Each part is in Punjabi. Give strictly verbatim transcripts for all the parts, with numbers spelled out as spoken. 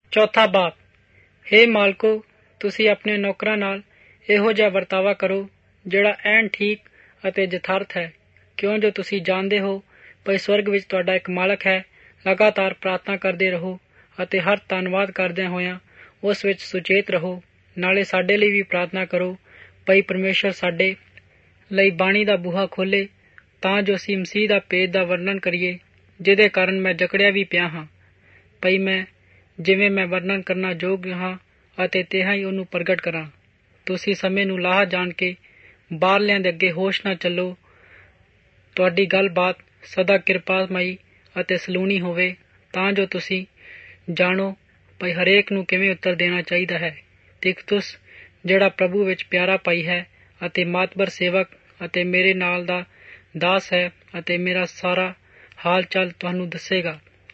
ਚੌਥਾ ਬਾਪ। ਹੇ ਮਾਲਕੋ, ਤੁਸੀਂ ਆਪਣੇ ਨੌਕਰਾਂ ਨਾਲ ਇਹੋ ਜਿਹਾ ਵਰਤਾਵਾ ਕਰੋ ਜਿਹੜਾ ਐਨ ਠੀਕ ਅਤੇ ਯਥਾਰਥ ਹੈ, ਕਿਉਂ ਜੋ ਤੁਸੀਂ ਜਾਣਦੇ ਹੋ ਭਈ ਸਵਰਗ ਵਿੱਚ ਤੁਹਾਡਾ ਇੱਕ ਮਾਲਕ ਹੈ। ਲਗਾਤਾਰ ਪ੍ਰਾਰਥਨਾ ਕਰਦੇ ਰਹੋ ਅਤੇ ਹਰ ਧੰਨਵਾਦ ਕਰਦਿਆਂ ਹੋਇਆਂ ਉਸ ਵਿੱਚ ਸੁਚੇਤ ਰਹੋ। ਨਾਲੇ ਸਾਡੇ ਲਈ ਵੀ ਪ੍ਰਾਰਥਨਾ ਕਰੋ ਭਈ ਪਰਮੇਸ਼ਰ ਸਾਡੇ ਲਈ ਬਾਣੀ ਦਾ ਬੂਹਾ ਖੋਲ੍ਹੇ, ਤਾਂ ਜੋ ਅਸੀਂ ਮਸੀਹ ਦਾ ਭੇਦ ਦਾ ਵਰਣਨ ਕਰੀਏ, ਜਿਹਦੇ ਕਾਰਨ ਮੈਂ ਜਕੜਿਆ ਵੀ ਪਿਆ ਹਾਂ ਭਈ ਮੈਂ ਜਿਵੇਂ ਮੈਂ ਵਰਣਨ ਕਰਨਾ ਯੋਗ ਹਾਂ ਅਤੇ ਤਿਹਾਂ ਹੀ ਉਹਨੂੰ ਪ੍ਰਗਟ ਕਰਾਂ। ਤੁਸੀਂ ਸਮੇਂ ਨੂੰ ਲਾਹਾ ਜਾਣ ਕੇ ਬਾਹਰਲਿਆਂ ਦੇ ਅੱਗੇ ਹੋਸ਼ ਨਾ ਚੱਲੋ। ਤੁਹਾਡੀ ਗੱਲਬਾਤ ਸਦਾ ਕਿਰਪਾਮਈ ਅਤੇ ਸਲੂਣੀ ਹੋਵੇ, ਤਾਂ ਜੋ ਤੁਸੀਂ ਜਾਣੋ ਭਈ ਹਰੇਕ ਨੂੰ ਕਿਵੇਂ ਉੱਤਰ ਦੇਣਾ ਚਾਹੀਦਾ ਹੈ। ਤਿਕਤੁਸ, ਜਿਹੜਾ ਪ੍ਰਭੂ ਵਿੱਚ ਪਿਆਰਾ ਭਾਈ ਹੈ ਅਤੇ ਮਾਤਬਰ ਸੇਵਕ ਅਤੇ ਮੇਰੇ ਨਾਲ ਦਾ ਦਾਸ ਹੈ, ਅਤੇ ਮੇਰਾ ਸਾਰਾ ਹਾਲ ਚਾਲ ਤੁਹਾਨੂੰ ਦੱਸੇਗਾ,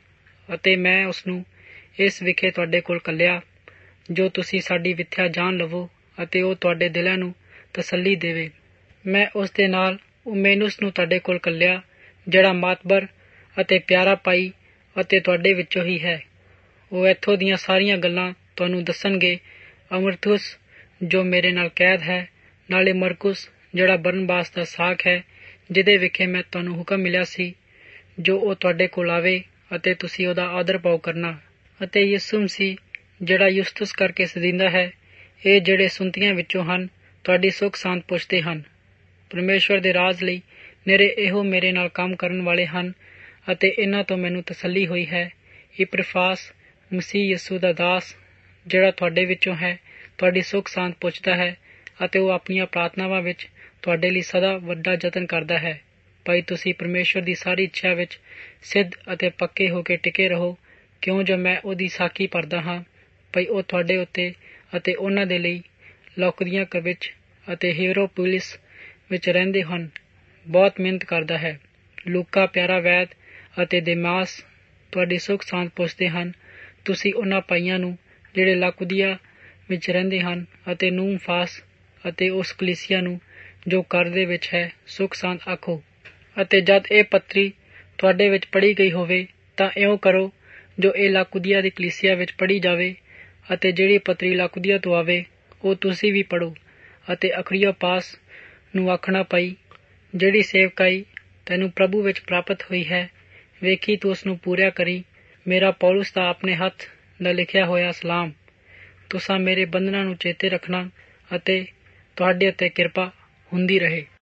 ਅਤੇ ਮੈਂ ਉਸਨੂੰ ਇਸ ਵਿਖੇ ਤੁਹਾਡੇ ਕੋਲ ਘੱਲਿਆ ਜੋ ਤੁਸੀਂ ਸਾਡੀ ਵਿਥਿਆ ਜਾਣ ਲਵੋ ਅਤੇ ਉਹ ਤੁਹਾਡੇ ਦਿਲਾਂ ਨੂੰ ਤਸੱਲੀ ਦੇਵੇ। ਮੈਂ ਉਸ ਦੇ ਨਾਲ ਉਮੇਨੁਸ ਨੂੰ ਤੁਹਾਡੇ ਕੋਲ ਘੱਲਿਆ, ਜਿਹੜਾ ਮਾਤਬਰ ਅਤੇ ਪਿਆਰਾ ਭਾਈ ਅਤੇ ਤੁਹਾਡੇ ਵਿੱਚੋਂ ਹੀ ਹੈ। ਉਹ ਇੱਥੋਂ ਦੀਆਂ ਸਾਰੀਆਂ ਗੱਲਾਂ ਤੁਹਾਨੂੰ ਦੱਸਣਗੇ। ਅਮਰਤੁਸ, ਜੋ ਮੇਰੇ ਨਾਲ ਕੈਦ ਹੈ, ਨਾਲੇ ਮਰਕੁਸ, ਜਿਹੜਾ ਬਰਨਬਾਸ ਦਾ ਸਾਕ ਹੈ, ਜਿਹਦੇ ਵਿਖੇ ਮੈਂ ਤੁਹਾਨੂੰ ਹੁਕਮ ਮਿਲਿਆ ਸੀ, ਜੋ ਉਹ ਤੁਹਾਡੇ ਕੋਲ ਆਵੇ ਅਤੇ ਤੁਸੀਂ ਉਹਦਾ ਆਦਰ ਭਾਵ ਕਰਨਾ। ਅਤੇ ਯਿਸੂ ਮਸੀਹ, ਜਿਹੜਾ ਯੁਸਤੁਸ ਕਰਕੇ ਸਦੀਂਦਾ ਹੈ। ਇਹ ਜਿਹੜੇ ਸੁੰਤੀਆਂ ਵਿੱਚੋਂ ਹਨ, ਤੁਹਾਡੀ ਸੁੱਖ ਸਾਂਦ ਪੁੱਛਦੇ ਹਨ। ਪਰਮੇਸ਼ਵਰ ਦੇ ਰਾਜ ਲਈ ਨਿਰੇ ਇਹੋ ਮੇਰੇ ਨਾਲ ਕੰਮ ਕਰਨ ਵਾਲੇ ਹਨ, ਅਤੇ ਇਹਨਾਂ ਤੋਂ ਮੈਨੂੰ ਤਸੱਲੀ ਹੋਈ ਹੈ। ਇਪਰਫਾਸ, ਮਸੀਹ ਯਿਸੂ ਦਾ ਦਾਸ, ਜਿਹੜਾ ਤੁਹਾਡੇ ਵਿੱਚੋਂ ਹੈ, ਤੁਹਾਡੀ ਸੁੱਖ ਸਾਂਦ ਪੁੱਛਦਾ ਹੈ, ਅਤੇ ਉਹ ਆਪਣੀਆਂ ਪ੍ਰਾਰਥਨਾਵਾਂ ਵਿੱਚ ਤੁਹਾਡੇ ਲਈ ਸਦਾ ਵੱਡਾ ਯਤਨ ਕਰਦਾ ਹੈ ਭਾਈ ਤੁਸੀਂ ਪਰਮੇਸ਼ਵਰ ਦੀ ਸਾਰੀ ਇੱਛਾ ਵਿੱਚ ਸਿੱਧ ਅਤੇ ਪੱਕੇ ਹੋ ਕੇ ਟਿਕੇ ਰਹੋ, ਕਿਉਂ ਜੋ ਮੈਂ ਉਹਦੀ ਸਾਖੀ ਭਰਦਾ ਹਾਂ ਭਈ ਉਹ ਤੁਹਾਡੇ ਉੱਤੇ ਅਤੇ ਉਹਨਾਂ ਦੇ ਲਈ ਲੌਕਦੀਆਂ ਵਿੱਚ ਅਤੇ ਹੀਰੋਪੋਲਿਸ ਵਿੱਚ ਰਹਿੰਦੇ ਹਨ ਬਹੁਤ ਮਿਹਨਤ ਕਰਦਾ ਹੈ। ਲੂਕਾ, ਪਿਆਰਾ ਵੈਦ ਅਤੇ ਦੇਮਾਸ ਤੁਹਾਡੀ ਸੁੱਖ ਸਾਂਦ ਪੁੱਛਦੇ ਹਨ। ਤੁਸੀਂ ਉਹਨਾਂ ਭਾਈਆਂ ਨੂੰ ਜਿਹੜੇ ਲਾਕੁਦੀਆ ਵਿੱਚ ਰਹਿੰਦੇ ਹਨ, ਅਤੇ ਨੂਮਫਾਸ ਅਤੇ ਉਸ ਕਲੀਸਿਆ ਨੂੰ ਜੋ ਘਰ ਦੇ ਵਿੱਚ ਹੈ, ਸੁੱਖ ਸਾਂਦ ਆਖੋ। ਅਤੇ ਜਦ ਇਹ ਪੱਤਰੀ ਤੁਹਾਡੇ ਵਿੱਚ ਪੜ੍ਹੀ ਗਈ ਹੋਵੇ, ਤਾਂ ਇਉਂ ਕਰੋ ਜੋ ਇਹ ਲਾਕੁਦੀਆ ਦੀ ਕਲੀਸਿਆ ਵਿੱਚ ਪੜ੍ਹੀ ਜਾਵੇ, ਅਤੇ ਜਿਹੜੀ ਪੱਤਰੀ ਲਾਕੁਦੀਆ ਤੋਂ ਆਵੇ ਉਹ ਤੁਸੀਂ ਵੀ ਪੜ੍ਹੋ। ਅਤੇ ਅਖਰਿਯੋਪਾਸ ਨੂੰ ਆਖਣਾ ਪਈ, ਜਿਹੜੀ ਸੇਵਕਾਈ ਤੈਨੂੰ ਪ੍ਰਭੂ ਵਿੱਚ ਪ੍ਰਾਪਤ ਹੋਈ ਹੈ, ਵੇਖੀ ਤੂੰ ਉਸਨੂੰ ਪੂਰਿਆ ਕਰੀ। ਮੇਰਾ ਪੌਲੁਸ ਦਾ ਆਪਣੇ ਹੱਥ ਦਾ ਲਿਖਿਆ ਹੋਇਆ ਸਲਾਮ। ਤੁਸਾਂ ਮੇਰੇ ਬੰਧਨਾਂ ਨੂੰ ਚੇਤੇ ਰੱਖਣਾ, ਅਤੇ ਤੁਹਾਡੇ ਉੱਤੇ ਕਿਰਪਾ ਹੁੰਦੀ ਰਹੇ।